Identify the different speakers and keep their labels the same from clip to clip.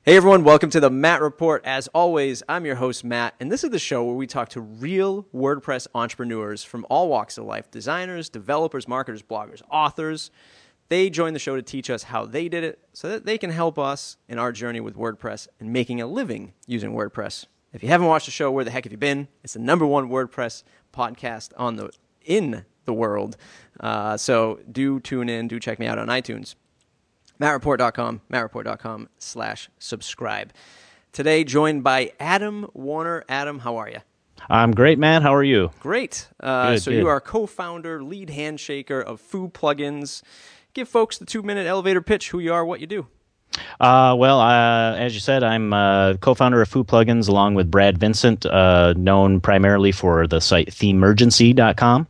Speaker 1: Hey everyone, welcome to the Matt Report. As always, I'm your host, Matt, and this is the show where we talk to real WordPress entrepreneurs from all walks of life: designers, developers, marketers, bloggers, authors. They join the show to teach us how they did it so that they can help us in our journey with WordPress and making a living using WordPress. If you haven't watched the show, where the heck have you been? It's the #1 WordPress podcast in the world. So do tune in, do check me out on iTunes. mattreport.com/subscribe. Today, joined by Adam Warner. Adam, how are you?
Speaker 2: I'm great, man. How are you?
Speaker 1: Great.
Speaker 2: Good.
Speaker 1: You are co-founder, lead handshaker of Foo Plugins. Give folks the 2-minute elevator pitch, who you are, what you do.
Speaker 2: As you said, I'm co-founder of Foo Plugins along with Brad Vincent, known primarily for the site Thememergency.com.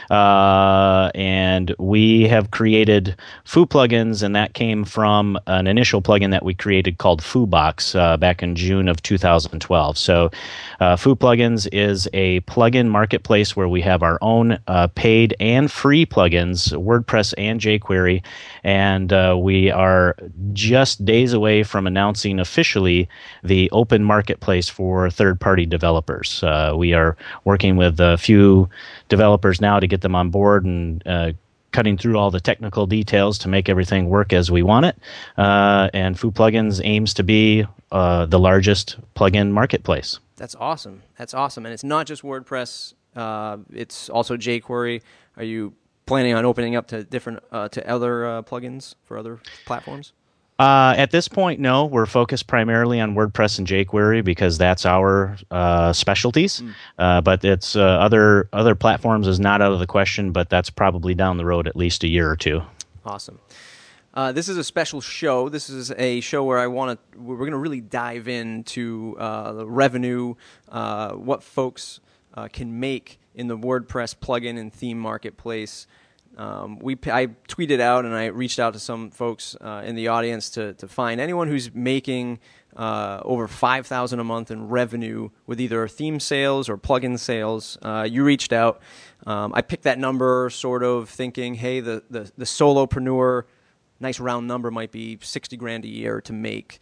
Speaker 2: And we have created Foo Plugins, and that came from an initial plugin that we created called FooBox back in June of 2012. So Foo Plugins is a plugin marketplace where we have our own paid and free plugins, WordPress and jQuery, and we are just days away from announcing officially the open marketplace for third-party developers. We are working with a few developers now to get them on board and cutting through all the technical details to make everything work as we want it. And Foo Plugins aims to be the largest plugin marketplace.
Speaker 1: That's awesome. That's awesome. And it's not just WordPress. It's also jQuery. Are you planning on opening up to different to other plugins for other platforms?
Speaker 2: At this point, no. We're focused primarily on WordPress and jQuery because that's our specialties. But it's other platforms is not out of the question, but that's probably down the road at least a year or two.
Speaker 1: Awesome. This is a special show. This is a show where we're going to really dive into the revenue, what folks can make in the WordPress plugin and theme marketplace. I tweeted out and I reached out to some folks in the audience to find anyone who's making over $5,000 a month in revenue with either theme sales or plugin sales. You reached out. I picked that number sort of thinking, hey, the solopreneur, nice round number, might be $60,000 a year to make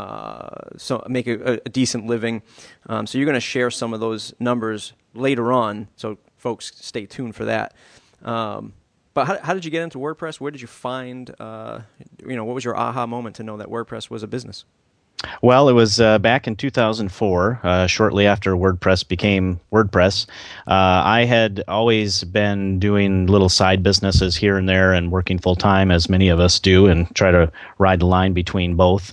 Speaker 1: a decent living. So you're going to share some of those numbers later on, so folks stay tuned for that. But how did you get into WordPress? Where did you find, what was your aha moment to know that WordPress was a business?
Speaker 2: Well, it was back in 2004, shortly after WordPress became WordPress. I had always been doing little side businesses here and there and working full-time, as many of us do, and try to ride the line between both.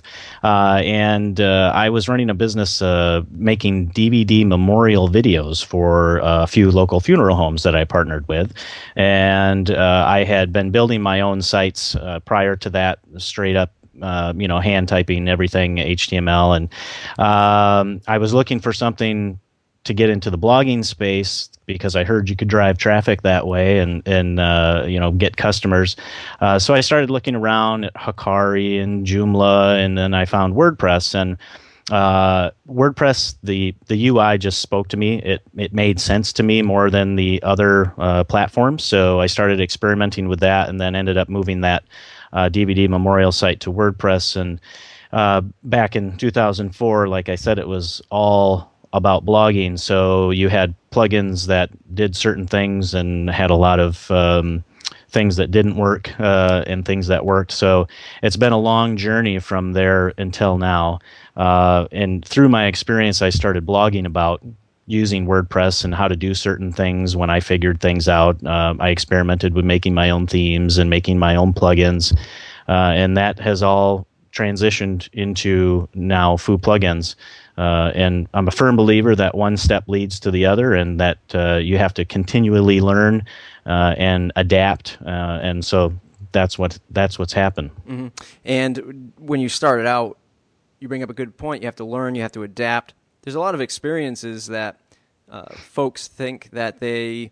Speaker 2: I was running a business making DVD memorial videos for a few local funeral homes that I partnered with. And I had been building my own sites prior to that, straight up, hand typing everything, HTML. And I was looking for something to get into the blogging space because I heard you could drive traffic that way and get customers. So I started looking around at Hikari and Joomla, and then I found WordPress. And WordPress, the UI just spoke to me. It made sense to me more than the other platforms. So I started experimenting with that and then ended up moving that DVD memorial site to WordPress. And back in 2004, like I said, it was all about blogging. So you had plugins that did certain things and had a lot of things that didn't work and things that worked. So it's been a long journey from there until now. And through my experience, I started blogging about using WordPress and how to do certain things. When I figured things out, I experimented with making my own themes and making my own plugins. And that has all transitioned into now Foo Plugins. And I'm a firm believer that one step leads to the other, and that you have to continually learn and adapt. And so that's what's happened.
Speaker 1: Mm-hmm. And when you started out, you bring up a good point. You have to learn. You have to adapt. There's a lot of experiences that folks think that they,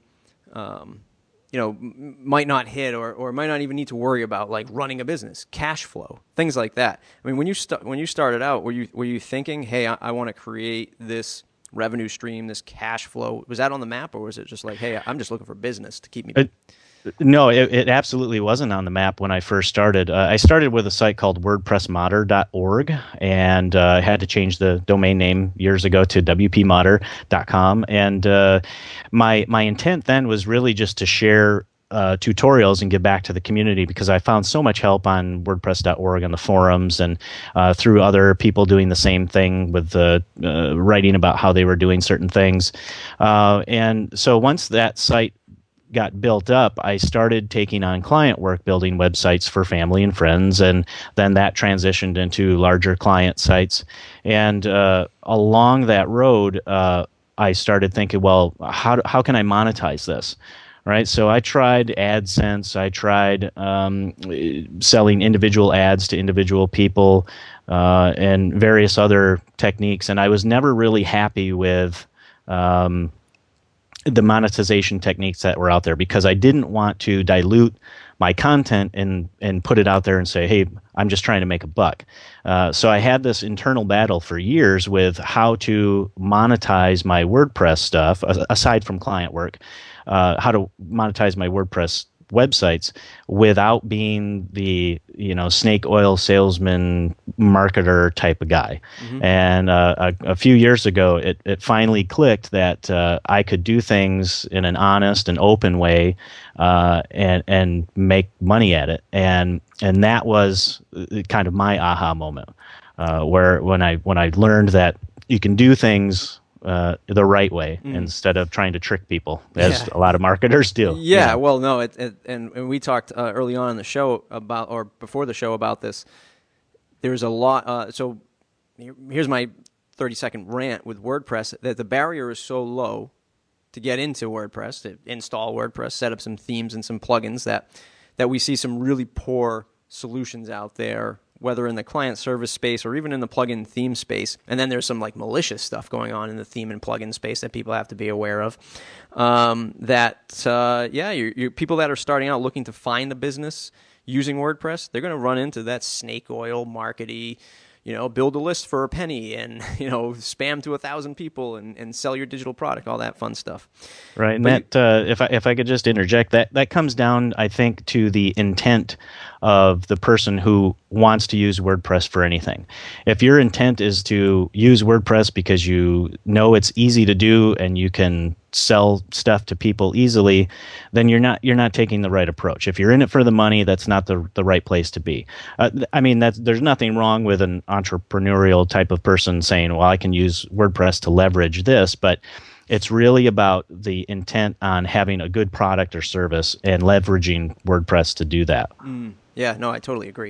Speaker 1: might not hit or might not even need to worry about, like running a business, cash flow, things like that. I mean, when you started out, were you thinking, hey, I want to create this revenue stream, this cash flow? Was that on the map, or was it just like, hey, I'm just looking for business to keep me?
Speaker 2: No, it absolutely wasn't on the map when I first started. I started with a site called WordPressModder.org, and I had to change the domain name years ago to WPModder.com. And my intent then was really just to share tutorials and give back to the community, because I found so much help on WordPress.org on the forums and through other people doing the same thing with writing about how they were doing certain things. And so once that site got built up, I started taking on client work, building websites for family and friends, and then that transitioned into larger client sites. And along that road, I started thinking, well, how can I monetize this? Right, so I tried AdSense. I tried selling individual ads to individual people and various other techniques, and I was never really happy with the monetization techniques that were out there, because I didn't want to dilute my content and put it out there and say, hey, I'm just trying to make a buck. So I had this internal battle for years with how to monetize my WordPress stuff, aside from client work, how to monetize my WordPress websites without being the snake oil salesman marketer type of guy. Mm-hmm. And a few years ago, it finally clicked that I could do things in an honest and open way and make money at it. And that was kind of my aha moment, where when I learned that you can do things the right way instead of trying to trick people, as a lot of marketers do.
Speaker 1: Yeah, well, no, and we talked early on in the show about, or before the show about this. There's a lot. So here's my 30-second rant with WordPress, that the barrier is so low to get into WordPress, to install WordPress, set up some themes and some plugins, that we see some really poor solutions out there, whether in the client service space or even in the plugin theme space. And then there's some like malicious stuff going on in the theme and plugin space that people have to be aware of. People that are starting out looking to find a business using WordPress, they're going to run into that snake oil markety, build a list for a penny and, spam to 1,000 people and sell your digital product, all that fun stuff.
Speaker 2: Right. And if I could just interject, that comes down, I think, to the intent of the person who wants to use WordPress for anything. If your intent is to use WordPress because you know it's easy to do and you can sell stuff to people easily, then you're not taking the right approach. If you're in it for the money, that's not the right place to be. There's nothing wrong with an entrepreneurial type of person saying, well, I can use WordPress to leverage this, but it's really about the intent on having a good product or service and leveraging WordPress to do that.
Speaker 1: Yeah, no, I totally agree.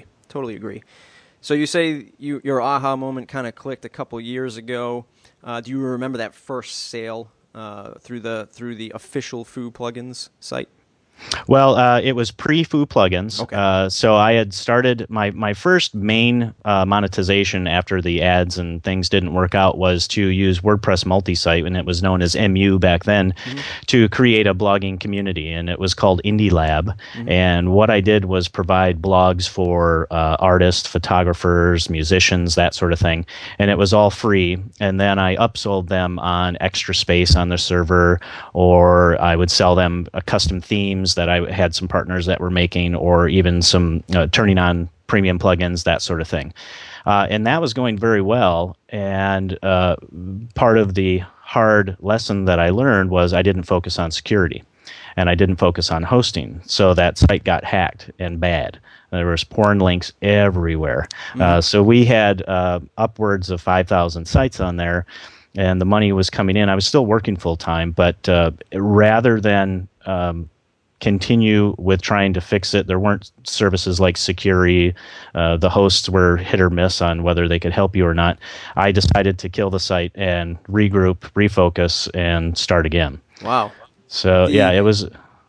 Speaker 1: So you say your aha moment kind of clicked a couple years ago. Do you remember that first sale through the official Foo Plugins site?
Speaker 2: Well, it was pre-Foo Plugins.
Speaker 1: Okay.
Speaker 2: So I had started my first main monetization after the ads and things didn't work out was to use WordPress multi-site, and it was known as MU back then, to create a blogging community, and it was called Indie Lab. And what I did was provide blogs for artists, photographers, musicians, that sort of thing, and it was all free. And then I upsold them on extra space on the server, or I would sell them custom themes that I had some partners that were making, or even some turning on premium plugins, that sort of thing. And that was going very well. And part of the hard lesson that I learned was I didn't focus on security and I didn't focus on hosting. So that site got hacked and bad. There was porn links everywhere. So we had upwards of 5,000 sites on there, and the money was coming in. I was still working full time, but rather than continue with trying to fix it, there weren't services like Securi. The hosts were hit or miss on whether they could help you or not. I decided to kill the site and regroup, refocus, and start again.
Speaker 1: Wow.
Speaker 2: So it was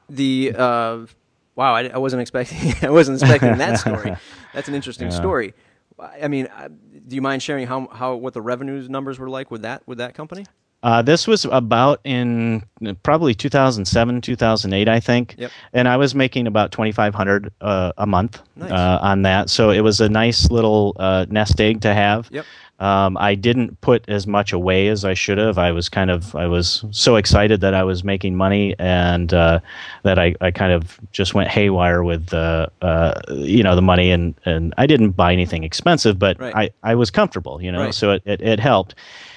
Speaker 1: wow. I wasn't expecting that story. That's an interesting story. I mean, do you mind sharing what the revenues numbers were like with that company?
Speaker 2: This was about in probably 2007, 2008, I think.
Speaker 1: Yep.
Speaker 2: And I was making about $2,500 a month
Speaker 1: Nice.
Speaker 2: on that. So it was a nice little nest egg to have.
Speaker 1: Yep.
Speaker 2: I didn't put as much away as I should have. I was so excited that I was making money, and that I kind of just went haywire with the money, and I didn't buy anything expensive, but
Speaker 1: Right.
Speaker 2: I was comfortable,
Speaker 1: Right.
Speaker 2: so it helped,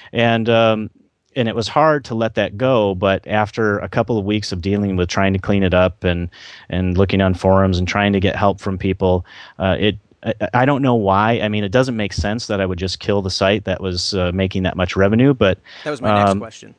Speaker 2: and it was hard to let that go. But after a couple of weeks of dealing with trying to clean it up and looking on forums and trying to get help from people, I don't know why. I mean, it doesn't make sense that I would just kill the site that was making that much revenue. But
Speaker 1: That was my next question.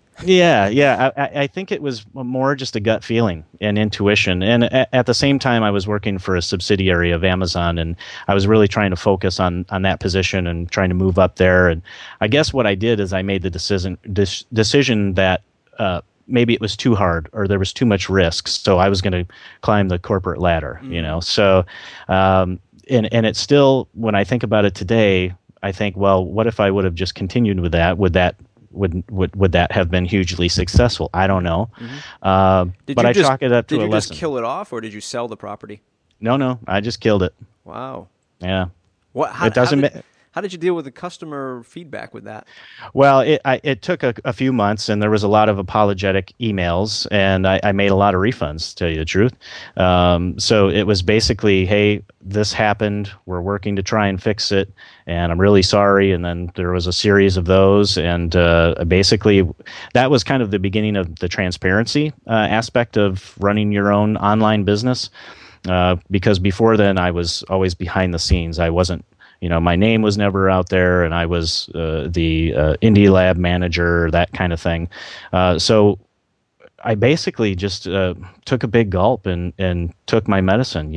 Speaker 2: I think it was more just a gut feeling and intuition. And at the same time, I was working for a subsidiary of Amazon, and I was really trying to focus on that position and trying to move up there. And I guess what I did is I made the decision that maybe it was too hard or there was too much risk. So I was going to climb the corporate ladder, So, and it's still, when I think about it today, I think, well, what if I would have just continued with that? Would that have been hugely successful? I don't know. But I chalk it up to a lesson.
Speaker 1: Did you just kill it off, or did you sell the property?
Speaker 2: No, I just killed it.
Speaker 1: Wow.
Speaker 2: Yeah.
Speaker 1: What?
Speaker 2: It doesn't.
Speaker 1: How did you deal with the customer feedback with that?
Speaker 2: Well, it took a few months, and there was a lot of apologetic emails, and I made a lot of refunds, to tell you the truth. So it was basically, hey, this happened. We're working to try and fix it, and I'm really sorry. And then there was a series of those, and basically that was kind of the beginning of the transparency aspect of running your own online business. Because before then, I was always behind the scenes. I wasn't. My name was never out there, and I was the Indie Lab manager, that kind of thing. So I basically just took a big gulp and took my medicine,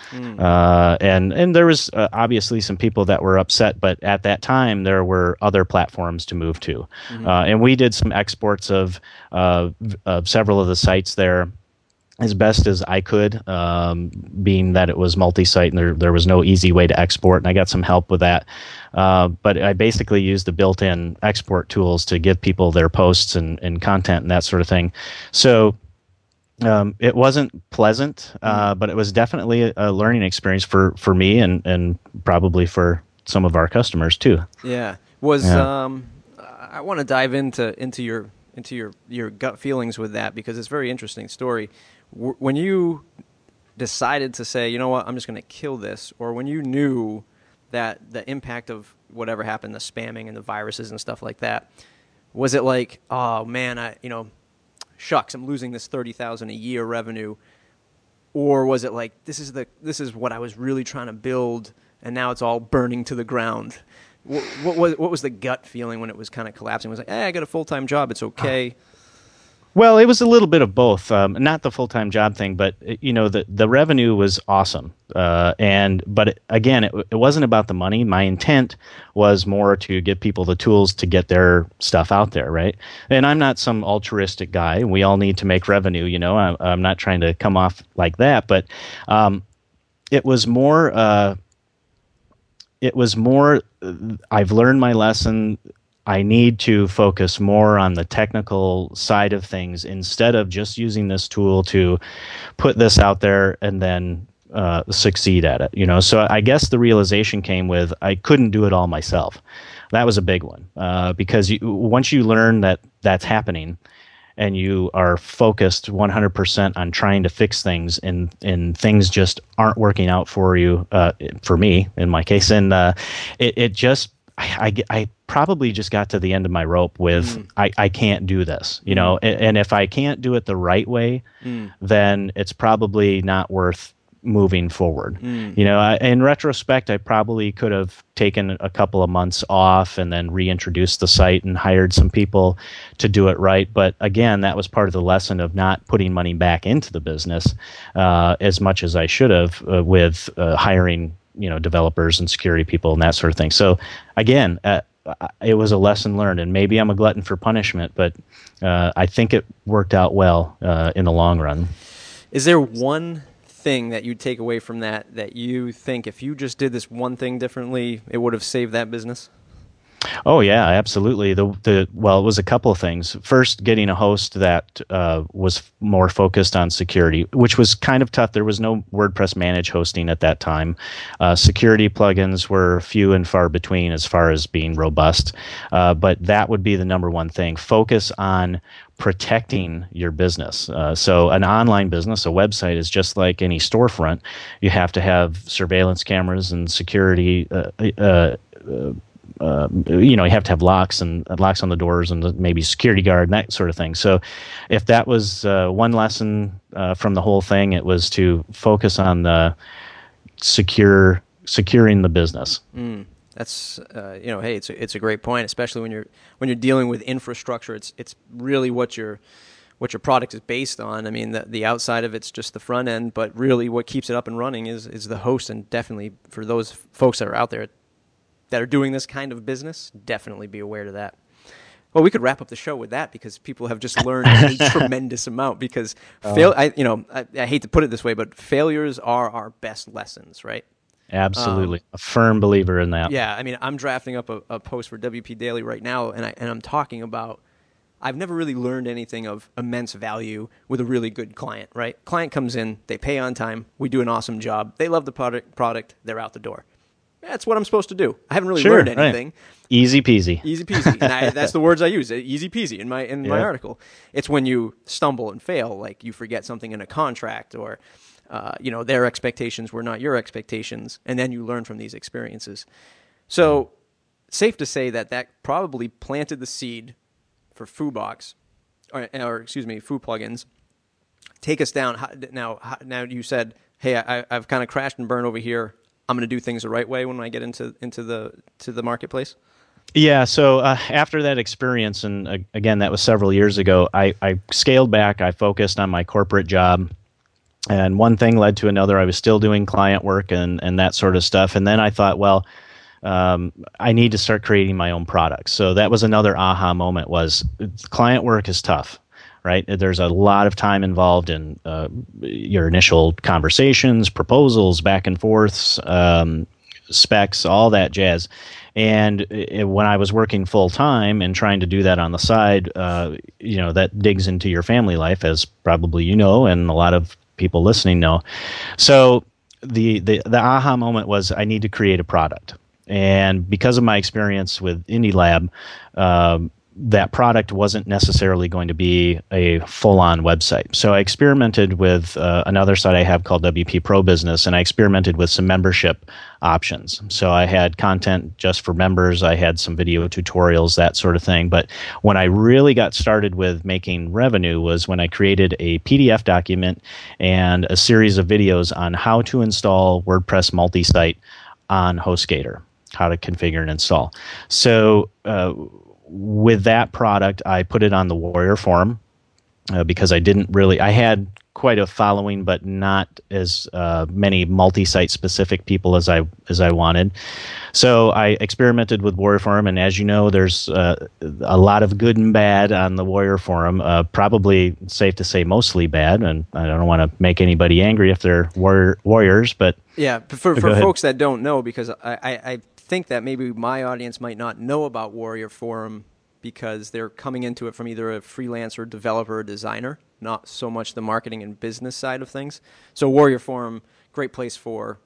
Speaker 2: and there was obviously some people that were upset, but at that time there were other platforms to move to, and we did some exports of several of the sites there as best as I could, being that it was multi-site and there was no easy way to export, and I got some help with that. But I basically used the built-in export tools to give people their posts and content and that sort of thing. So it wasn't pleasant, but it was definitely a learning experience for me and probably for some of our customers too.
Speaker 1: Yeah. I want to dive into your gut feelings with that, because it's a very interesting story. When you decided to say, you know what, I'm just going to kill this, or when you knew that the impact of whatever happened, the spamming and the viruses and stuff like that, was it like, oh man, shucks, I'm losing this $30,000 a year revenue, or was it like, this is what I was really trying to build, and now it's all burning to the ground? What was the gut feeling when it was kind of collapsing? It was like, hey, I got a full-time job, it's okay.
Speaker 2: Well, it was a little bit of both. Not the full-time job thing, but the revenue was awesome. But again, it wasn't about the money. My intent was more to give people the tools to get their stuff out there, right? And I'm not some altruistic guy. We all need to make revenue. I'm not trying to come off like that, but it was more. I've learned my lesson. I need to focus more on the technical side of things instead of just using this tool to put this out there and then succeed at it. So I guess the realization came with I couldn't do it all myself. That was a big one, because once you learn that that's happening and you are focused 100% on trying to fix things, and things just aren't working out for you, for me in my case, and it just I probably just got to the end of my rope with I can't do this, and if I can't do it the right way, then it's probably not worth moving forward. In retrospect, I probably could have taken a couple of months off and then reintroduced the site and hired some people to do it right. But again, that was part of the lesson of not putting money back into the business as much as I should have with hiring developers and security people and that sort of thing. So again, it was a lesson learned, and maybe I'm a glutton for punishment, but I think it worked out well in the long run.
Speaker 1: Is there one thing that you take away from that you think if you just did this one thing differently, it would have saved that business?
Speaker 2: Oh yeah, absolutely. The well, it was a couple of things. First, getting a host that was more focused on security, which was kind of tough. There was no WordPress managed hosting at that time. Security plugins were few and far between as far as being robust. But that would be the number one thing. Focus on protecting your business. So an online business, a website, is just like any storefront. You have to have surveillance cameras and security. You have to have locks and locks on the doors and maybe security guard and that sort of thing. So if that was one lesson from the whole thing, it was to focus on the securing the business.
Speaker 1: That's hey, it's a great point, especially when you're dealing with infrastructure. It's really what your product is based on. I mean, the outside of it's just the front end, but really what keeps it up and running is the host. And definitely for those folks that are out there that are doing this kind of business, definitely be aware of that. Well, we could wrap up the show with that because people have just learned a tremendous amount. Because I hate to put it this way, but failures are our best lessons, right?
Speaker 2: Absolutely, a firm believer in that.
Speaker 1: Yeah, I mean, I'm drafting up a post for WP Daily right now, and I'm talking about I've never really learned anything of immense value with a really good client. Right? Client comes in, they pay on time, we do an awesome job, they love the product, they're out the door. That's what I'm supposed to do. I haven't really learned anything.
Speaker 2: Right. Easy peasy.
Speaker 1: Easy peasy. And that's the words I use. Easy peasy in my article. It's when you stumble and fail, like you forget something in a contract, or their expectations were not your expectations, and then you learn from these experiences. So, safe to say that probably planted the seed for FooBox, or excuse me, Foo plugins. Take us down now. You said, "Hey, I've kind of crashed and burned over here. I'm going to do things the right way when I get into the marketplace."
Speaker 2: Yeah. So after that experience, and again, that was several years ago, I scaled back. I focused on my corporate job, and one thing led to another. I was still doing client work and that sort of stuff. And then I thought, well, I need to start creating my own products. So that was another aha moment. Was client work is tough. Right? There's a lot of time involved in your initial conversations, proposals, back and forths, specs, all that jazz. And when I was working full time and trying to do that on the side, that digs into your family life, as probably you know, and a lot of people listening know. So the aha moment was I need to create a product. And because of my experience with Indie Lab, that product wasn't necessarily going to be a full-on website. So I experimented with another site I have called WP Pro Business, and I experimented with some membership options. So I had content just for members. I had some video tutorials, that sort of thing. But when I really got started with making revenue was when I created a PDF document and a series of videos on how to install WordPress multi-site on HostGator, how to configure and install. So with that product, I put it on the Warrior Forum because I had quite a following, but not as many multi-site specific people as I wanted. So I experimented with Warrior Forum, and as you know, there's a lot of good and bad on the Warrior Forum. Probably safe to say mostly bad, and I don't want to make anybody angry if they're warriors, but
Speaker 1: yeah, for folks that don't know, because I think that maybe my audience might not know about Warrior Forum because they're coming into it from either a freelancer, developer, or designer, not so much the marketing and business side of things. So Warrior Forum, great place or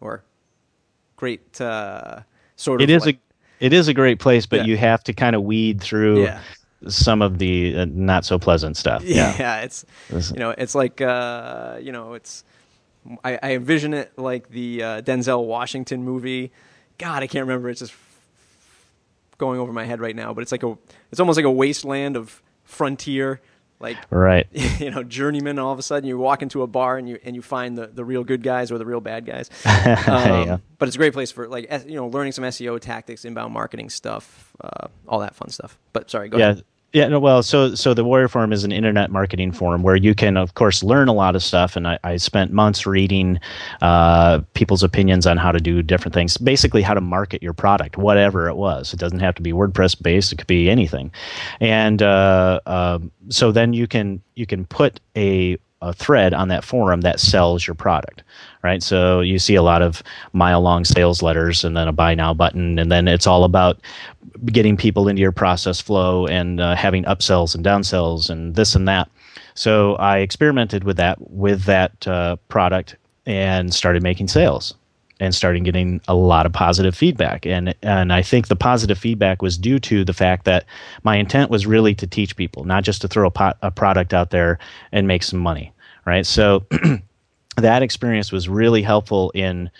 Speaker 1: great sort of.
Speaker 2: It is a great place, but you have to kind of weed through some of the not so pleasant stuff.
Speaker 1: Yeah, it's like it's. I envision it like the Denzel Washington movie. God, I can't remember. It's just going over my head right now. But it's almost like a wasteland of frontier, like
Speaker 2: right.
Speaker 1: Journeyman. All of a sudden, you walk into a bar and you find the real good guys or the real bad guys. But it's a great place for learning some SEO tactics, inbound marketing stuff, all that fun stuff. But sorry, go ahead.
Speaker 2: Yeah, no, well, so the Warrior Forum is an internet marketing forum where you can, of course, learn a lot of stuff. And I spent months reading people's opinions on how to do different things, basically how to market your product, whatever it was. It doesn't have to be WordPress based; it could be anything. And so then you can put a a thread on that forum that sells your product, right? So you see a lot of mile-long sales letters and then a buy now button, and then it's all about getting people into your process flow and having upsells and downsells and this and that. So I experimented with that product and started making sales and started getting a lot of positive feedback. And I think the positive feedback was due to the fact that my intent was really to teach people, not just to throw a product out there and make some money, right? So that experience was really helpful in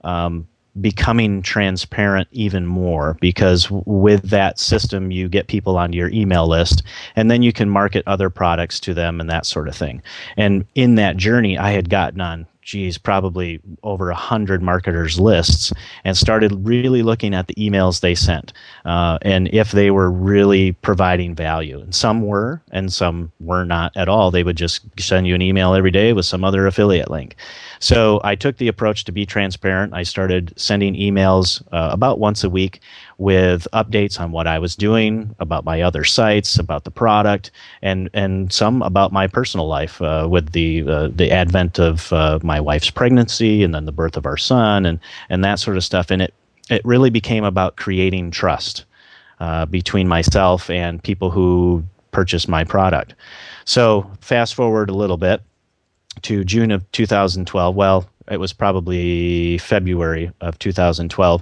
Speaker 2: becoming transparent even more, because with that system, you get people onto your email list, and then you can market other products to them and that sort of thing. And in that journey, I had gotten on, probably over 100 marketers' lists, and started really looking at the emails they sent and if they were really providing value. And some were, and some were not at all. They would just send you an email every day with some other affiliate link. So I took the approach to be transparent. I started sending emails about once a week with updates on what I was doing, about my other sites, about the product, and some about my personal life with the advent of my wife's pregnancy and then the birth of our son and that sort of stuff. And it really became about creating trust between myself and people who purchase my product. So fast forward a little bit to June of 2012. Well, it was probably February of 2012.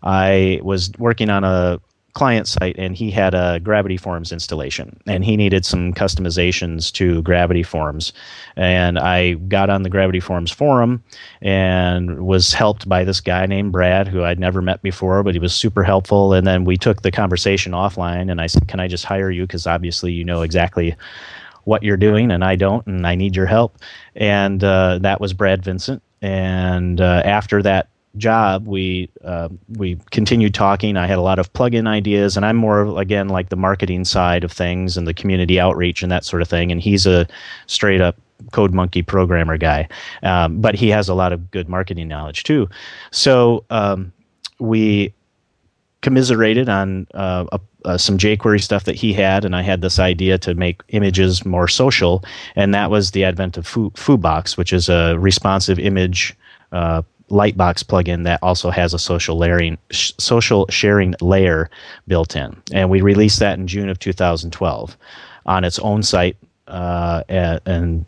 Speaker 2: I was working on a client site, and he had a Gravity Forms installation, and he needed some customizations to Gravity Forms. And I got on the Gravity Forms forum and was helped by this guy named Brad, who I'd never met before, but he was super helpful. And then we took the conversation offline, and I said, "Can I just hire you? Because obviously you know exactly what you're doing, and I don't, and I need your help." And that was Brad Vincent. And after that job, we continued talking. I had a lot of plug-in ideas, and I'm more, again, like the marketing side of things and the community outreach and that sort of thing. And he's a straight-up CodeMonkey programmer guy, but he has a lot of good marketing knowledge too. So we commiserated on some jQuery stuff that he had, and I had this idea to make images more social, and that was the advent of Foobox, which is a responsive image Lightbox plugin that also has a social sharing layer built in. And we released that in June of 2012 on its own site, and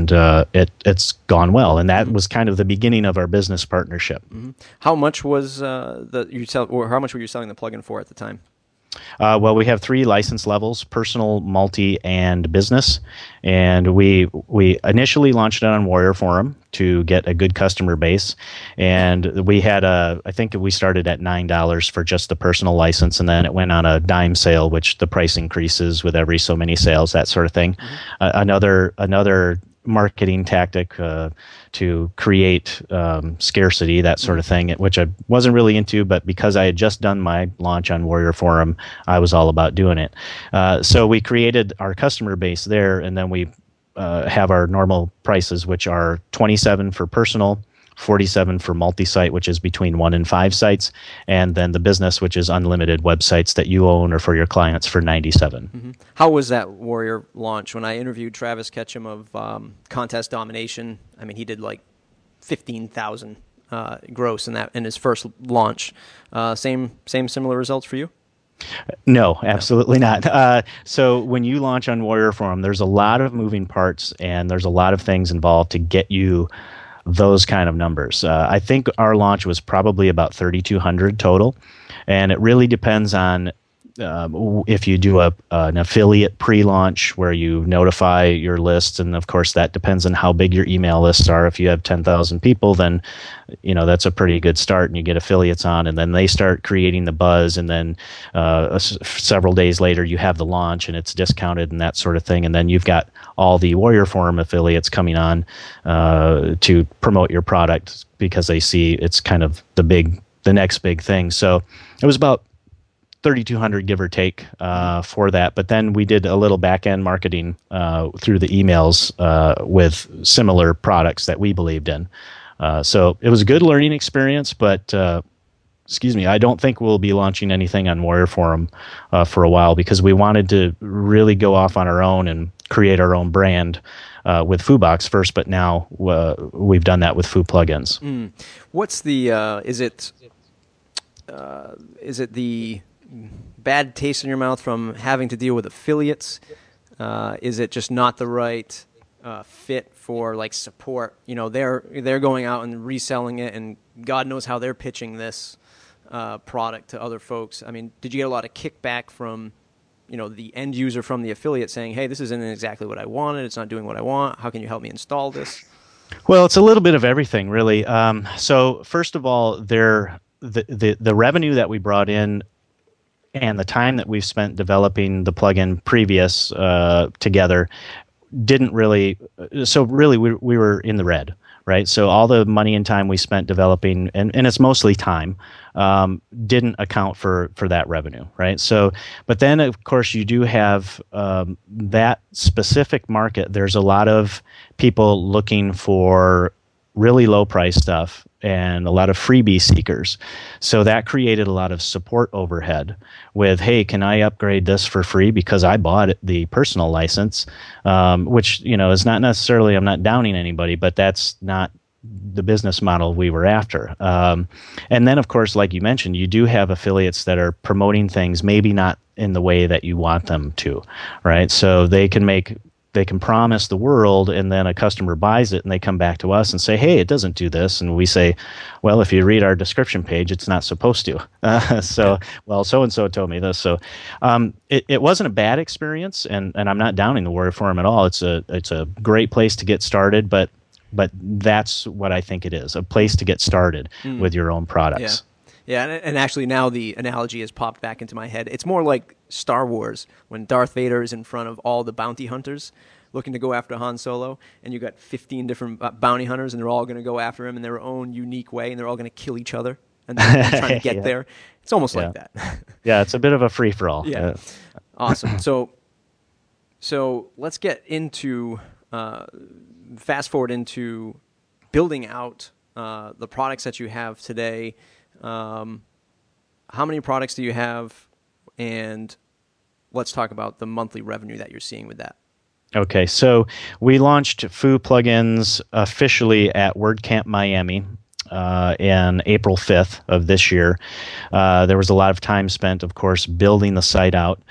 Speaker 2: it's gone well. And that was kind of the beginning of our business partnership.
Speaker 1: Mm-hmm. How much was how much were you selling the plugin for at the time?
Speaker 2: Well, we have 3 license levels: personal, multi, and business. And we initially launched it on Warrior Forum to get a good customer base. And we had I think we started at $9 for just the personal license, and then it went on a dime sale, which the price increases with every so many sales, that sort of thing. Mm-hmm. Another marketing tactic to create scarcity, that sort of thing, which I wasn't really into, but because I had just done my launch on Warrior Forum, I was all about doing it. So we created our customer base there, and then we have our normal prices, which are $27 for personal, $47 for multi-site, which is between 1 and 5 sites, and then the business, which is unlimited websites that you own or for your clients, for $97.
Speaker 1: Mm-hmm. How was that Warrior launch? When I interviewed Travis Ketchum of Contest Domination, I mean, he did like 15,000 gross in his first launch. Similar results for you?
Speaker 2: No, absolutely not. So when you launch on Warrior Forum, there's a lot of moving parts, and there's a lot of things involved to get you those kind of numbers. I think our launch was probably about 3,200 total, and it really depends on if you do an affiliate pre-launch where you notify your lists, and of course that depends on how big your email lists are. If you have 10,000 people, then that's a pretty good start, and you get affiliates on, and then they start creating the buzz, and then several days later you have the launch and it's discounted and that sort of thing, and then you've got all the Warrior Forum affiliates coming on to promote your product because they see it's kind of the next big thing. So it was about 3,200, give or take, for that. But then we did a little back-end marketing through the emails with similar products that we believed in. So it was a good learning experience, but I don't think we'll be launching anything on Warrior Forum for a while, because we wanted to really go off on our own and create our own brand with FooBox first, but now we've done that with Foo Plugins.
Speaker 1: What's the is it the bad taste in your mouth from having to deal with affiliates? Is it just not the right fit for like support? You know, they're going out and reselling it, and God knows how they're pitching this product to other folks. I mean, did you get a lot of kickback from, you know, the end user from the affiliate saying, "Hey, this isn't exactly what I wanted. It's not doing what I want. How can you help me install this?"
Speaker 2: Well, it's a little bit of everything, really. So first of all, the revenue that we brought in and the time that we've spent developing the plugin previous together didn't really. So really, we were in the red, right? So all the money and time we spent developing, and it's mostly time, didn't account for that revenue, right? So, but then of course you do have that specific market. There's a lot of people looking for really low price stuff and a lot of freebie seekers. So that created a lot of support overhead with, hey, can I upgrade this for free because I bought the personal license, which, you know, is not necessarily, I'm not downing anybody, but that's not the business model we were after. And then, of course, like you mentioned, you do have affiliates that are promoting things maybe not in the way that you want them to, right? So they can promise the world, and then a customer buys it and they come back to us and say, hey, it doesn't do this. And we say, well, if you read our description page, it's not supposed to. Well, so-and-so told me this. So it wasn't a bad experience, and I'm not downing the Warrior Forum at all. It's a great place to get started, but that's what I think it is, a place to get started with your own products.
Speaker 1: Yeah, and actually now the analogy has popped back into my head. It's more like Star Wars when Darth Vader is in front of all the bounty hunters looking to go after Han Solo, and you got 15 different bounty hunters, and they're all going to go after him in their own unique way, and they're all going to kill each other, and they're trying to get there. It's almost like that.
Speaker 2: Yeah, it's a bit of a free-for-all.
Speaker 1: Yeah. Awesome. So let's get into, fast forward into building out the products that you have today. How many products do you have? And let's talk about the monthly revenue that you're seeing with that.
Speaker 2: Okay, so we launched Foo Plugins officially at WordCamp Miami in April 5th of this year. There was a lot of time spent, of course, building the site out.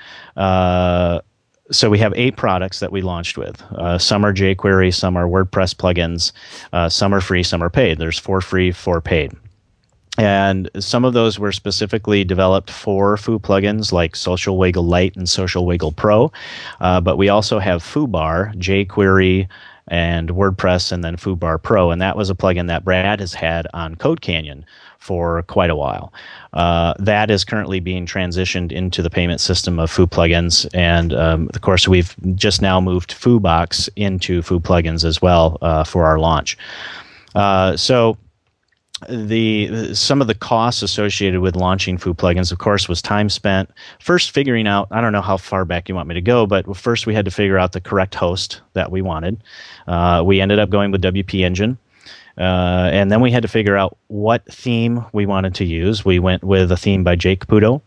Speaker 2: So we have 8 products that we launched with. Some are jQuery, some are WordPress plugins, some are free, some are paid. There's 4 free, 4 paid. And some of those were specifically developed for Foo plugins like Social Wiggle Lite and Social Wiggle Pro. But we also have FooBar, jQuery, and WordPress, and then FooBar Pro. And that was a plugin that Brad has had on CodeCanyon for quite a while. That is currently being transitioned into the payment system of Foo plugins. And of course, we've just now moved FooBox into Foo plugins as well for our launch. So some of the costs associated with launching Foo plugins, of course, was time spent first figuring out, I don't know how far back you want me to go, but first we had to figure out the correct host that we wanted. We ended up going with WP Engine. And then we had to figure out what theme we wanted to use. We went with a theme by Jake Caputo.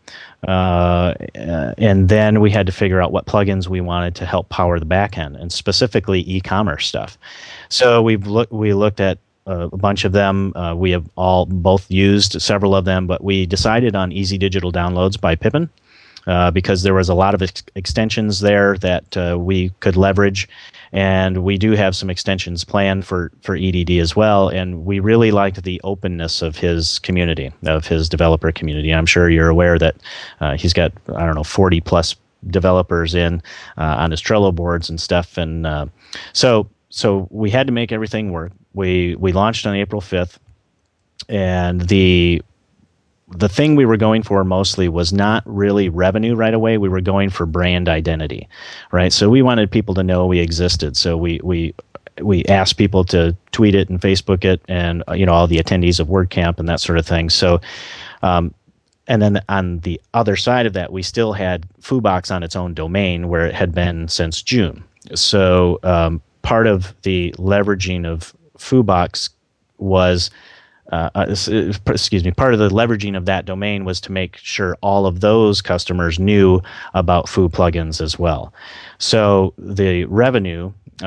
Speaker 2: And then we had to figure out what plugins we wanted to help power the backend, and specifically e-commerce stuff. So we looked at a bunch of them. We have both used several of them, but we decided on Easy Digital Downloads by Pippin because there was a lot of extensions there that we could leverage. And we do have some extensions planned for EDD as well. And we really liked the openness of his community, of his developer community. I'm sure you're aware that he's got, 40 plus developers on his Trello boards and stuff. And so we had to make everything work. We launched on April 5th. And the thing we were going for mostly was not really revenue right away. We were going for brand identity, right? So we wanted people to know we existed. So we asked people to tweet it and Facebook it, and all the attendees of WordCamp and that sort of thing. So, and then on the other side of that, we still had FooBox on its own domain where it had been since June. So part of the leveraging of FooBox was excuse me, part of the leveraging of that domain was to make sure all of those customers knew about Foo plugins as well. So the revenue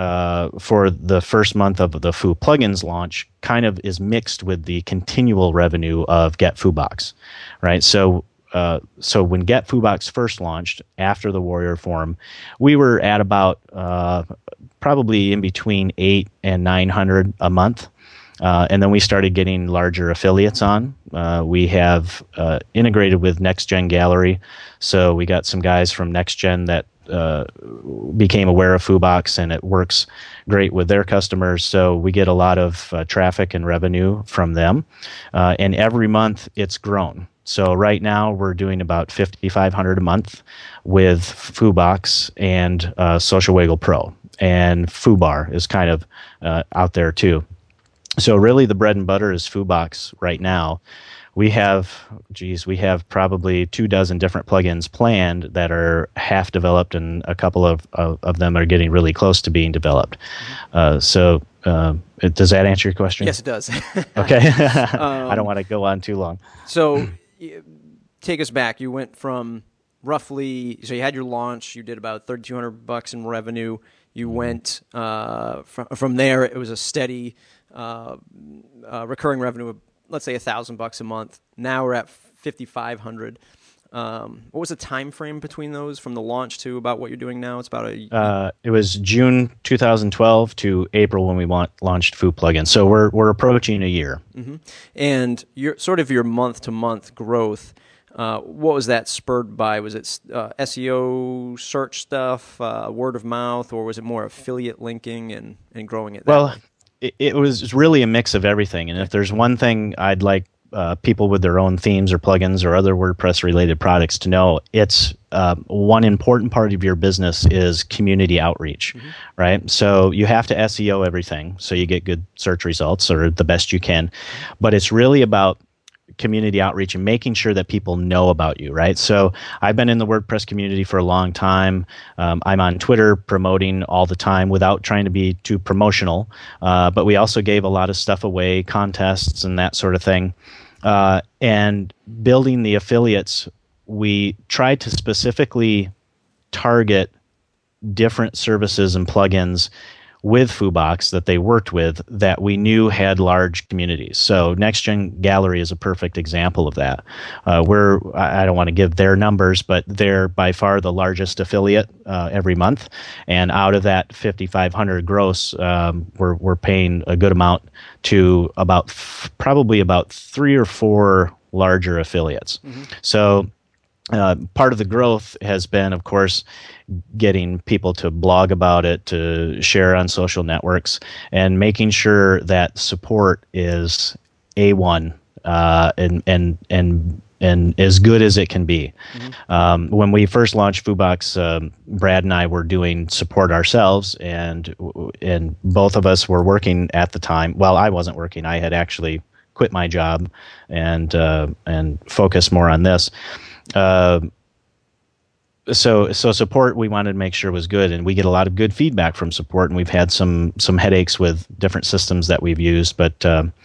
Speaker 2: for the first month of the Foo plugins launch kind of is mixed with the continual revenue of Get Foobox, right? So when Get Foobox first launched after the Warrior Forum, we were at about probably in between 800 and 900 a month. And then we started getting larger affiliates on. We have integrated with NextGen Gallery. So we got some guys from NextGen that became aware of Foobox, and it works great with their customers. So we get a lot of traffic and revenue from them. And every month it's grown. So right now we're doing about $5,500 a month with Foobox and Social Wiggle Pro. And Foobar is kind of out there too. So really the bread and butter is Foobox right now. We have probably 24 different plugins planned that are half developed, and a couple of them are getting really close to being developed. Does that answer your question?
Speaker 1: Yes, it does.
Speaker 2: Okay. I don't want to go on too long.
Speaker 1: So take us back. You went from roughly, so you had your launch, you did about $3,200 in revenue. You went from there, it was a steady recurring revenue of, let's say, $1,000 a month. Now we're at $5,500. What was the time frame between those from the launch to about what you're doing now? It's about
Speaker 2: it was June 2012 to April when we launched Foo plugin. So we're approaching a year.
Speaker 1: Mm-hmm. And your month to month growth. What was that spurred by? Was it SEO, search stuff, word of mouth, or was it more affiliate linking and growing it?
Speaker 2: Well, it was really a mix of everything. And if there's one thing I'd like people with their own themes or plugins or other WordPress-related products to know, it's one important part of your business is community outreach, right? So you have to SEO everything so you get good search results or the best you can. But it's really about community outreach and making sure that people know about you, right? So I've been in the WordPress community for a long time. I'm on Twitter promoting all the time without trying to be too promotional. But we also gave a lot of stuff away, contests and that sort of thing. And building the affiliates, we tried to specifically target different services and plugins with Foobox that they worked with that we knew had large communities. So NextGen Gallery is a perfect example of that. I don't want to give their numbers, but they're by far the largest affiliate every month. And out of that 5,500 gross, we're paying a good amount to probably about 3 or 4 larger affiliates. So part of the growth has been, of course, getting people to blog about it, to share on social networks, and making sure that support is A1 and as good as it can be. When we first launched Foobox, Brad and I were doing support ourselves, and both of us were working at the time. Well, I wasn't working. I had actually quit my job and focused more on this. So support we wanted to make sure was good, and we get a lot of good feedback from support, and we've had some headaches with different systems that we've used, but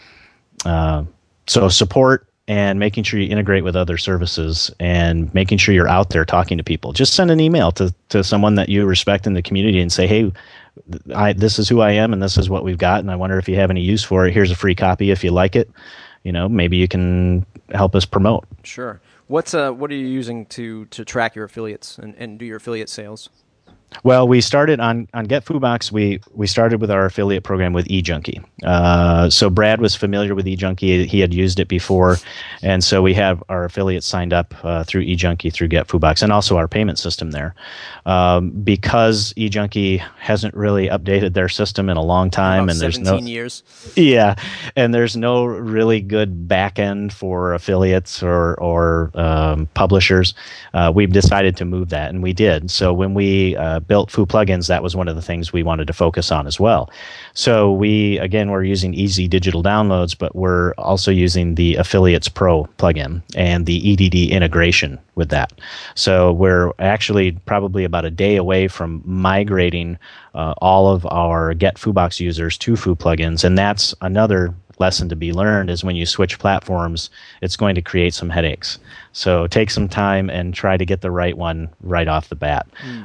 Speaker 2: so support and making sure you integrate with other services and making sure you're out there talking to people. Just send an email to someone that you respect in the community and say, hey, this is who I am and this is what we've got, and I wonder if you have any use for it. Here's a free copy if you like it. Maybe you can help us promote.
Speaker 1: Sure. What are you using to track your affiliates and do your affiliate sales?
Speaker 2: Well, we started on Get Foobox. We started with our affiliate program with eJunkie. So Brad was familiar with eJunkie; he had used it before, and so we have our affiliates signed up through eJunkie through Get Foobox, and also our payment system there. Because eJunkie hasn't really updated their system in a long time,
Speaker 1: About
Speaker 2: and there's
Speaker 1: 17 years.
Speaker 2: Yeah, and there's no really good back end for affiliates or publishers. We've decided to move that, and we did. So when we built Foo plugins, that was one of the things we wanted to focus on as well. So we're using Easy Digital Downloads, but we're also using the Affiliates Pro plugin and the EDD integration with that. So we're actually probably about a day away from migrating all of our Get Foobox users to Foo plugins, and that's another lesson to be learned is when you switch platforms, it's going to create some headaches. So take some time and try to get the right one right off the bat.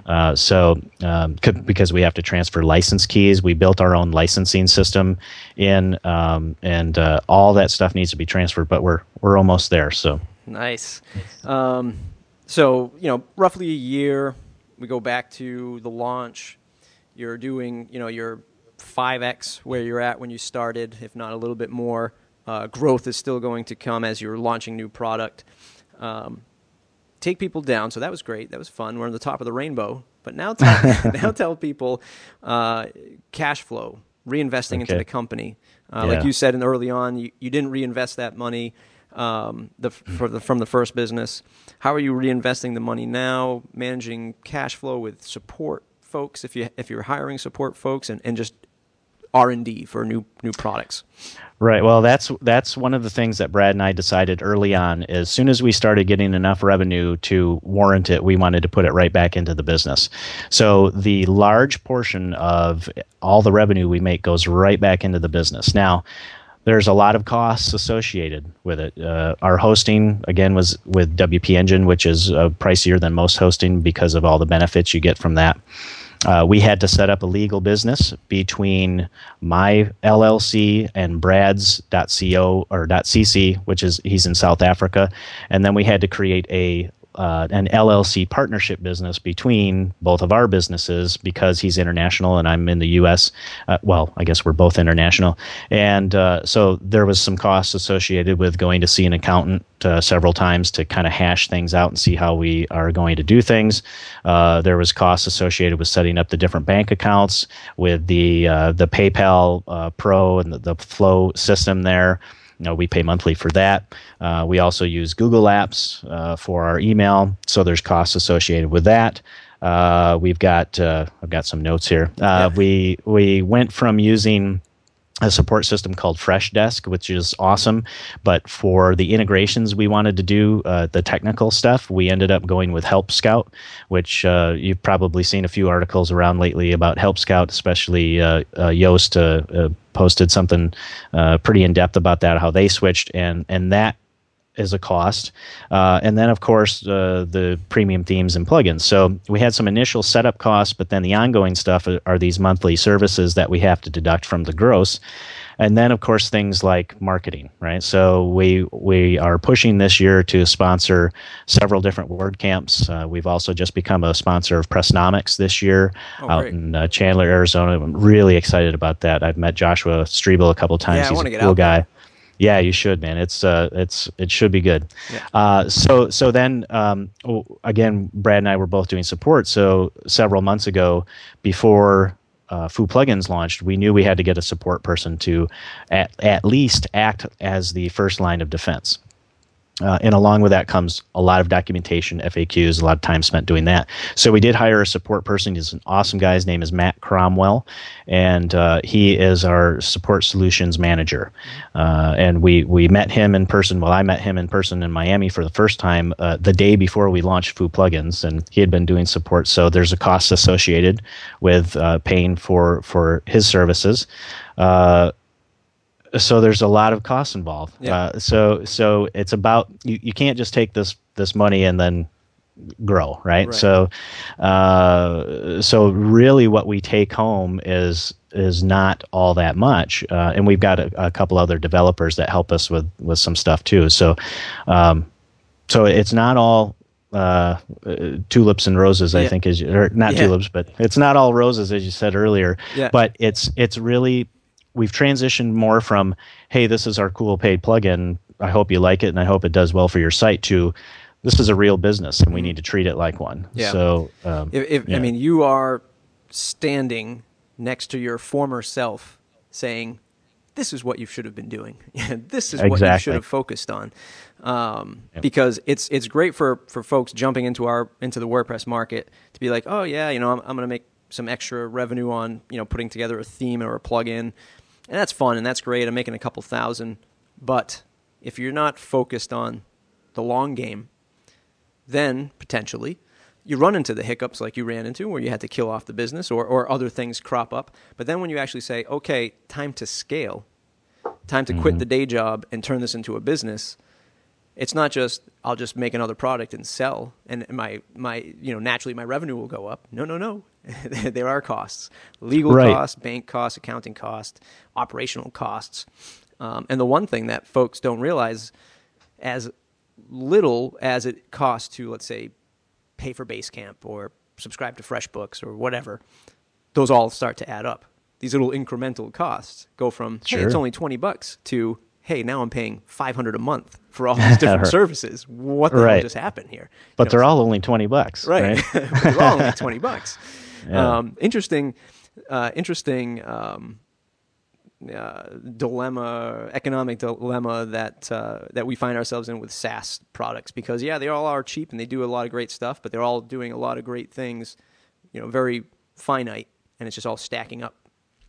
Speaker 2: Because we have to transfer license keys, we built our own licensing system and all that stuff needs to be transferred, but we're almost there. So
Speaker 1: nice. So, roughly a year, we go back to the launch. You're doing, your 5X where you're at when you started, if not a little bit more. Growth is still going to come as you're launching new product. Take people down. So that was great. That was fun. We're on the top of the rainbow. But now tell people cash flow, reinvesting into the company. Like you said early on, you didn't reinvest that money from the first business. How are you reinvesting the money now, managing cash flow with support folks, if you're hiring support folks, and just R&D for new products?
Speaker 2: Right. Well, that's one of the things that Brad and I decided early on. As soon as we started getting enough revenue to warrant it, we wanted to put it right back into the business. So the large portion of all the revenue we make goes right back into the business. Now, there's a lot of costs associated with it. Our hosting, again, was with WP Engine, which is pricier than most hosting because of all the benefits you get from that. We had to set up a legal business between my LLC and Brad's .co or .cc, which is he's in South Africa, and then we had to create an LLC partnership business between both of our businesses because he's international and I'm in the U.S. Well, I guess we're both international. And so there was some costs associated with going to see an accountant several times to kind of hash things out and see how we are going to do things. There was costs associated with setting up the different bank accounts with the PayPal Pro and the Flow system there. We pay monthly for that. We also use Google Apps for our email, so there's costs associated with that. I've got some notes here. We went from using a support system called Freshdesk, which is awesome, but for the integrations we wanted to do, the technical stuff, we ended up going with Help Scout, which you've probably seen a few articles around lately about Help Scout, especially Yoast posted something pretty in-depth about that, how they switched, and that is a cost. And then, of course, the premium themes and plugins. So we had some initial setup costs, but then the ongoing stuff are these monthly services that we have to deduct from the gross. And then, of course, things like marketing, right? So we are pushing this year to sponsor several different WordCamps. We've also just become a sponsor of Pressnomics this year out in Chandler, Arizona. I'm really excited about that. I've met Joshua Strebel a couple times. He's a cool guy. Yeah, you should, man. It should be good. Yeah. So then again, Brad and I were both doing support. So several months ago, before Foo Plugins launched, we knew we had to get a support person to at least act as the first line of defense. And along with that comes a lot of documentation, FAQs, a lot of time spent doing that. So we did hire a support person. He's an awesome guy. His name is Matt Cromwell, and he is our support solutions manager. And we met him in person. Well, I met him in person in Miami for the first time the day before we launched Foo Plugins, and he had been doing support. So there's a cost associated with paying for his services. So there's a lot of costs involved. Yeah. So it's about you can't just take this money and then grow, right? So really what we take home is not all that much, and we've got a couple other developers that help us with some stuff too. So it's not all tulips and roses, I think, or not tulips, but it's not all roses, as you said earlier. Yeah. But it's really, we've transitioned more from, hey, this is our cool paid plugin, I hope you like it and I hope it does well for your site, to this is a real business and we need to treat it like one. Yeah. So,
Speaker 1: I mean, you are standing next to your former self saying, this is what you should have been doing. This is what you should have focused on. Because it's great for folks jumping into the WordPress market to be like, oh yeah, I'm going to make some extra revenue on, putting together a theme or a plugin. And that's fun and that's great. I'm making a couple thousand. But if you're not focused on the long game, then potentially you run into the hiccups like you ran into where you had to kill off the business or other things crop up. But then when you actually say, okay, time to scale, time to quit the day job and turn this into a business. It's not just I'll just make another product and sell, and my naturally my revenue will go up. No. There are costs, legal costs, bank costs, accounting costs, operational costs, and the one thing that folks don't realize, as little as it costs to, let's say, pay for Basecamp or subscribe to FreshBooks or whatever, those all start to add up. These little incremental costs go from, hey, it's only $20 to, hey, now I'm paying $500 a month for all these different services. What the hell just happened here?
Speaker 2: But they're all only $20, right?
Speaker 1: They're all only $20. Yeah. Interesting dilemma, economic dilemma that we find ourselves in with SaaS products, because they all are cheap and they do a lot of great stuff, but they're all doing a lot of great things, very finite, and it's just all stacking up.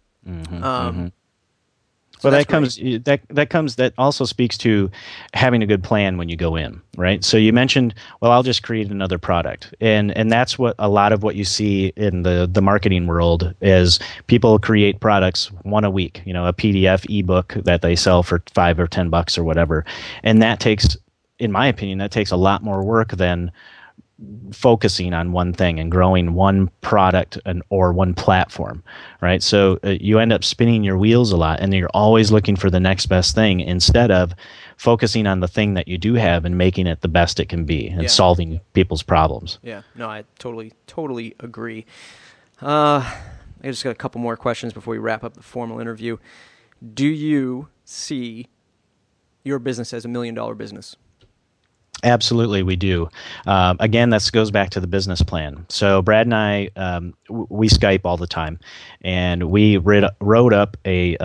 Speaker 2: So that also speaks to having a good plan when you go in, right? So you mentioned, well, I'll just create another product, and that's what a lot of what you see in the marketing world is. People create products one a week, a PDF ebook that they sell for $5 or $10 or whatever, and that takes, in my opinion, a lot more work than focusing on one thing and growing one product or one platform, right? So you end up spinning your wheels a lot, and you're always looking for the next best thing instead of focusing on the thing that you do have and making it the best it can be and solving people's problems.
Speaker 1: Yeah, no, I totally agree. I just got a couple more questions before we wrap up the formal interview. Do you see your business as $1 million business?
Speaker 2: Absolutely, we do. Again, that goes back to the business plan. So Brad and I, we Skype all the time, and we wrote up a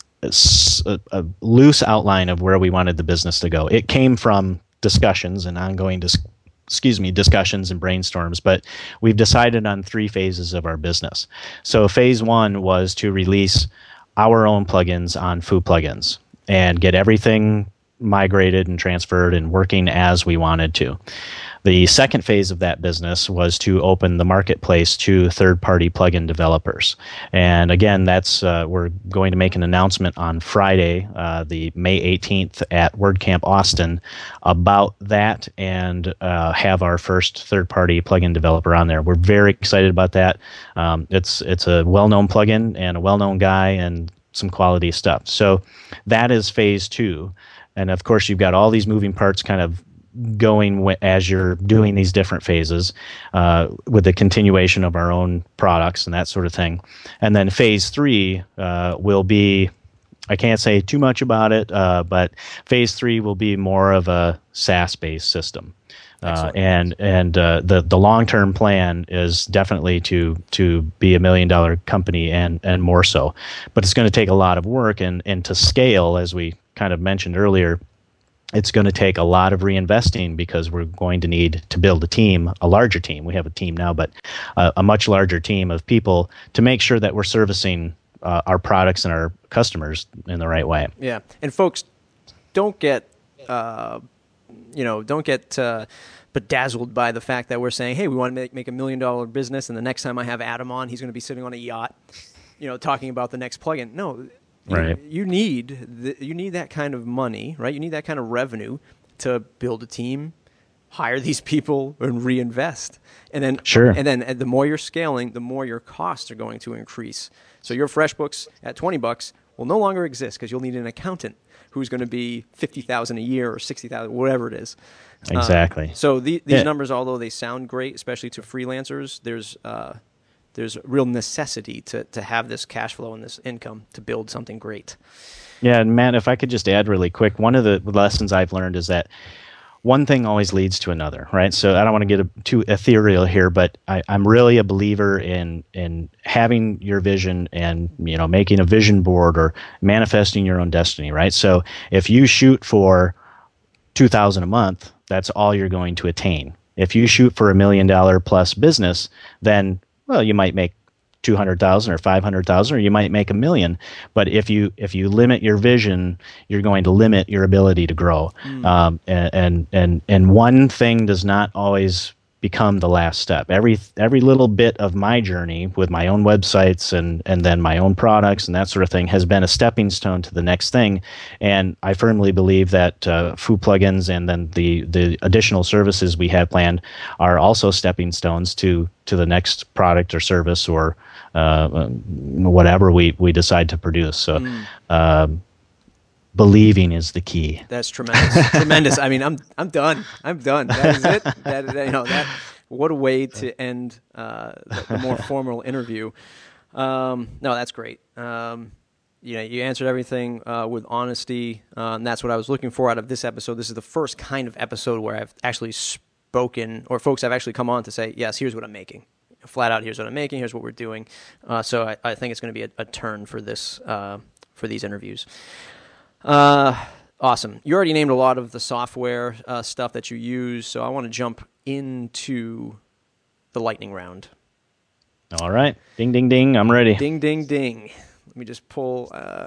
Speaker 2: loose outline of where we wanted the business to go. It came from discussions and ongoing discussions and brainstorms, but we've decided on 3 phases of our business. So phase 1 was to release our own plugins on Foo Plugins and get everything migrated and transferred and working as we wanted to. The second phase of that business was to open the marketplace to third-party plugin developers. And again, that's we're going to make an announcement on Friday, the May 18th at WordCamp Austin about that, and have our first third-party plugin developer on there. We're very excited about that. It's a well-known plugin and a well-known guy and some quality stuff. So that is phase 2. And of course, you've got all these moving parts kind of going as you're doing these different phases with the continuation of our own products and that sort of thing. And then phase 3 will be, I can't say too much about it, but phase 3 will be more of a SaaS-based system. And the long-term plan is definitely to be $1 million company and more so. But it's going to take a lot of work, and to scale, as we kind of mentioned earlier, it's going to take a lot of reinvesting, because we're going to need to build a larger team. We have a team now, but a much larger team of people to make sure that we're servicing our products and our customers in the right way.
Speaker 1: Yeah, and folks, don't get bedazzled by the fact that we're saying, hey, we want to make $1 million business, and the next time I have Adam on, he's going to be sitting on a yacht, talking about the next plugin. No.
Speaker 2: Right.
Speaker 1: You need that kind of money, right? You need that kind of revenue to build a team, hire these people, and reinvest. And then, And then the more you're scaling, the more your costs are going to increase. So your FreshBooks at $20 will no longer exist, because you'll need an accountant who's going to be $50,000 a year or $60,000, whatever it is.
Speaker 2: Exactly.
Speaker 1: So these numbers, although they sound great, especially to freelancers, there's real necessity to have this cash flow and this income to build something great.
Speaker 2: Yeah, and Matt, if I could just add really quick, one of the lessons I've learned is that one thing always leads to another, right? So I don't want to get too ethereal here, but I'm really a believer in having your vision and making a vision board or manifesting your own destiny, right? So if you shoot for $2,000 a month, that's all you're going to attain. If you shoot for $1 million plus business, then you might make $200,000 or $500,000, or you might make $1 million. But if you limit your vision, you're going to limit your ability to grow. And one thing does not always become the last step. Every little bit of my journey with my own websites and then my own products and that sort of thing has been a stepping stone to the next thing. And I firmly believe that Foo plugins and then the additional services we have planned are also stepping stones to the next product or service or whatever we decide to produce. So believing is the key.
Speaker 1: That's tremendous. Tremendous. I mean, I'm done. I'm done. That is it. That what a way to end the more formal interview. No, that's great. You answered everything with honesty, and that's what I was looking for out of this episode. This is the first kind of episode where I've actually spoken, or folks have actually come on to say, yes, here's what I'm making. Flat out, here's what I'm making, here's what we're doing. So I think it's going to be a turn for this for these interviews. Awesome. You already named a lot of the software stuff that you use, so I want to jump into the lightning round.
Speaker 2: All right. Ding, ding, ding. I'm ready.
Speaker 1: Ding, ding, ding. Let me just pull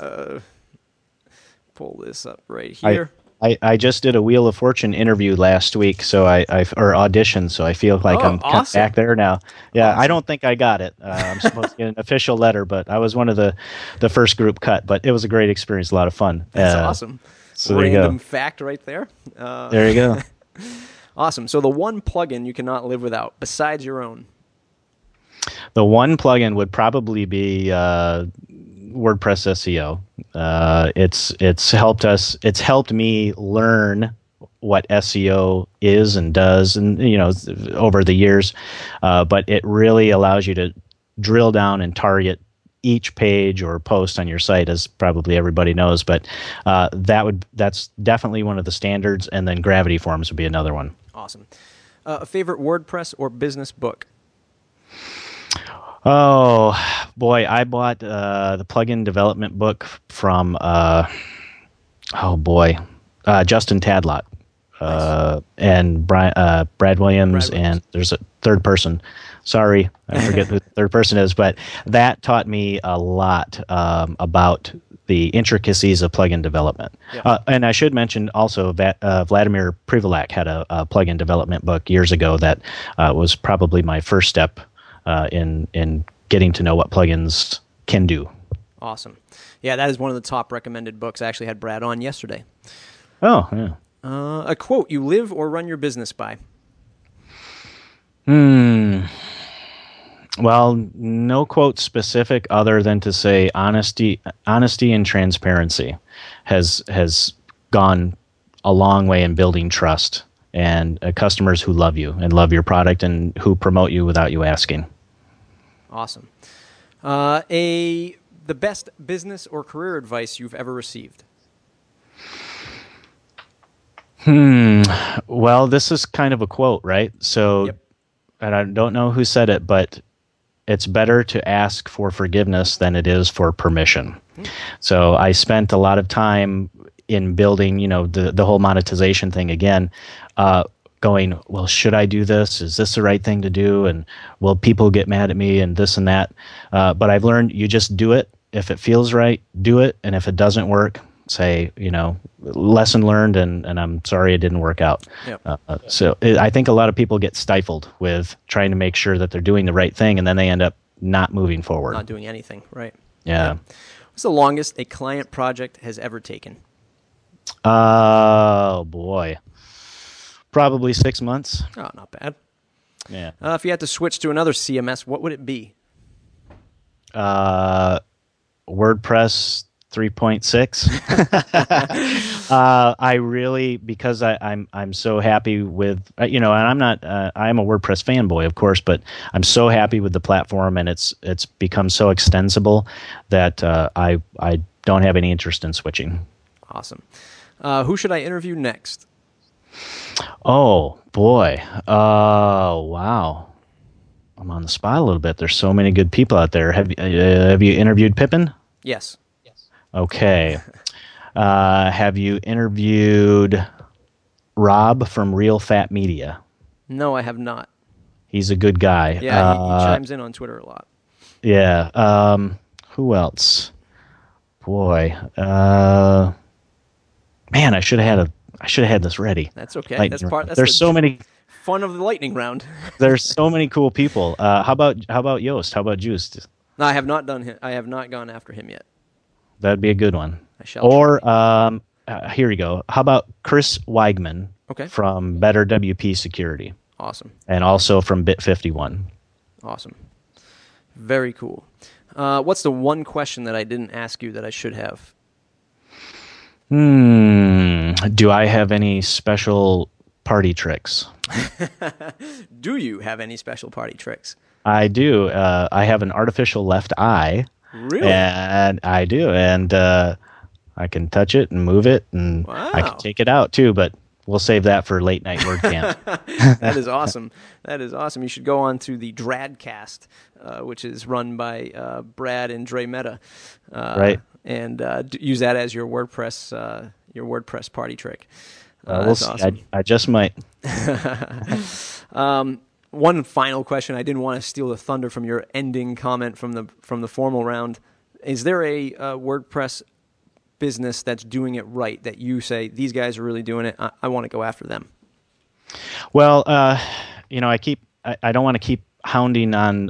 Speaker 1: this up right here.
Speaker 2: I just did a Wheel of Fortune interview last week, so or audition, so I feel like I'm
Speaker 1: awesome.
Speaker 2: back there now. Yeah,
Speaker 1: awesome.
Speaker 2: I don't think I got it. I'm supposed to get an official letter, but I was one of the first group cut. But it was a great experience, a lot of fun.
Speaker 1: That's awesome.
Speaker 2: So
Speaker 1: Random
Speaker 2: there you go.
Speaker 1: Fact right there.
Speaker 2: There you go.
Speaker 1: Awesome. So the one plugin you cannot live without, besides your own.
Speaker 2: The one plugin would probably be WordPress SEO. It's helped me learn what SEO is and does, and over the years. But it really allows you to drill down and target each page or post on your site, as probably everybody knows. But that's definitely one of the standards, and then Gravity Forms would be another one.
Speaker 1: Awesome. A favorite WordPress or business book?
Speaker 2: Oh boy, I bought the plugin development book from Justin Tadlock,
Speaker 1: Nice.
Speaker 2: and Brad Williams, and there's a third person. Sorry, I forget who the third person is, but that taught me a lot about the intricacies of plugin development.
Speaker 1: Yeah.
Speaker 2: And I should mention also that Vladimir Privalak had a plugin development book years ago that was probably my first step in getting to know what plugins can do.
Speaker 1: Awesome. Yeah, that is one of the top recommended books. I actually had Brad on yesterday.
Speaker 2: Oh, yeah.
Speaker 1: A quote you live or run your business by?
Speaker 2: Well, no quote specific other than to say honesty and transparency has gone a long way in building trust and customers who love you and love your product and who promote you without you asking.
Speaker 1: Awesome. The best business or career advice you've ever received?
Speaker 2: Well, this is kind of a quote, right? So,
Speaker 1: Yep.
Speaker 2: And I don't know who said it, but it's better to ask for forgiveness than it is for permission. So I spent a lot of time in building, the whole monetization thing again, going, well, should I do this? Is this the right thing to do? And will people get mad at me and this and that? But I've learned you just do it. If it feels right, do it. And if it doesn't work, say, lesson learned, and I'm sorry it didn't work out.
Speaker 1: Yep.
Speaker 2: I think a lot of people get stifled with trying to make sure that they're doing the right thing, and then they end up not moving forward.
Speaker 1: Not doing anything, right?
Speaker 2: Yeah.
Speaker 1: What's the longest a client project has ever taken?
Speaker 2: Oh, boy. Probably 6 months.
Speaker 1: Oh, not bad.
Speaker 2: Yeah.
Speaker 1: If you had to switch to another CMS, what would it be?
Speaker 2: WordPress 3.6. I really, because I'm so happy with, and I'm not, I'm a WordPress fanboy, of course, but I'm so happy with the platform, and it's become so extensible that I don't have any interest in switching.
Speaker 1: Awesome. Who should I interview next?
Speaker 2: Oh boy. Wow. I'm on the spot a little bit. There's so many good people out there. Have you interviewed Pippin?
Speaker 1: Yes.
Speaker 2: Okay. Have you interviewed Rob from Real Fat Media?
Speaker 1: No, I have not.
Speaker 2: He's a good guy.
Speaker 1: Yeah, he chimes in on Twitter a lot.
Speaker 2: Yeah. Who else? Boy. Man, I should have had this ready.
Speaker 1: That's okay.
Speaker 2: Like,
Speaker 1: That's
Speaker 2: there's so many.
Speaker 1: fun of the lightning round.
Speaker 2: There's so many cool people. How about Yoast? How about Juiced?
Speaker 1: No, I have not done him. I have not gone after him yet.
Speaker 2: That'd be a good one.
Speaker 1: I shall.
Speaker 2: Or here you go. How about Chris Weigman from Better WP Security?
Speaker 1: Awesome.
Speaker 2: And also from Bit51.
Speaker 1: Awesome. Very cool. What's the one question that I didn't ask you that I should have?
Speaker 2: Do I have any special party tricks?
Speaker 1: Do you have any special party tricks?
Speaker 2: I do. I have an artificial left eye.
Speaker 1: Really?
Speaker 2: And I do. And I can touch it and move it, and I can take it out too, but we'll save that for late night WordCamp.
Speaker 1: That is awesome. That is awesome. You should go on to the Dradcast, which is run by Brad and Dre Meta.
Speaker 2: Right.
Speaker 1: And use that as your WordPress party trick.
Speaker 2: We'll see. Awesome. I just might.
Speaker 1: One final question. I didn't want to steal the thunder from your ending comment from the formal round. Is there a WordPress business that's doing it right that you say these guys are really doing it? I want to go after them.
Speaker 2: Well, I don't want to keep hounding on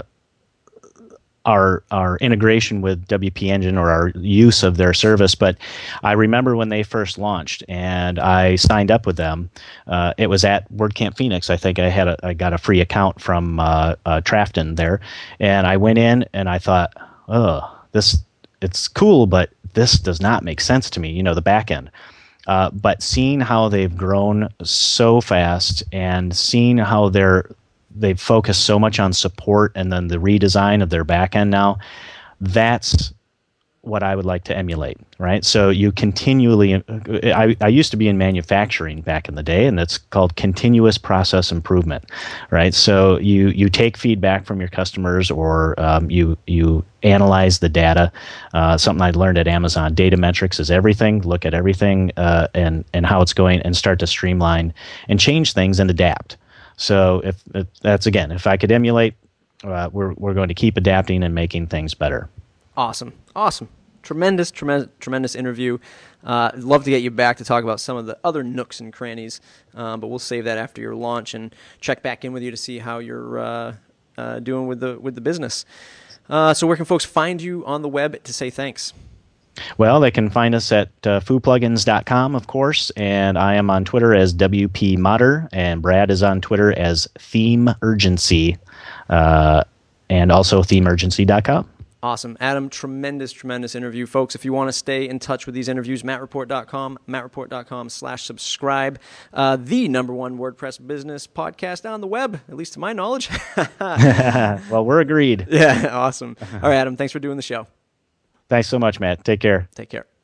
Speaker 2: our integration with WP Engine or our use of their service, but I remember when they first launched and I signed up with them. It was at WordCamp Phoenix. I think I got a free account from Trafton there, and I went in and I thought, it's cool, but this does not make sense to me. The back end. But seeing how they've grown so fast and seeing how they've focused so much on support and then the redesign of their back end now, that's what I would like to emulate, right? So you continually, I used to be in manufacturing back in the day, and it's called continuous process improvement, right? So you take feedback from your customers, or you analyze the data. Something I learned at Amazon, data metrics is everything. Look at everything and how it's going, and start to streamline and change things and adapt. So if I could emulate, we're going to keep adapting and making things better.
Speaker 1: Awesome. Tremendous interview. I'd love to get you back to talk about some of the other nooks and crannies, but we'll save that after your launch and check back in with you to see how you're doing with the business. So where can folks find you on the web to say thanks?
Speaker 2: Well, they can find us at fooplugins.com, of course, and I am on Twitter as WP Modder, and Brad is on Twitter as Theme Urgency, and also themeurgency.com.
Speaker 1: Awesome. Adam, tremendous interview. Folks, if you want to stay in touch with these interviews, mattreport.com/subscribe. The number one WordPress business podcast on the web, at least to my knowledge.
Speaker 2: Well, we're agreed.
Speaker 1: Yeah, awesome. All right, Adam, thanks for doing the show.
Speaker 2: Thanks so much, Matt. Take care.
Speaker 1: Take care.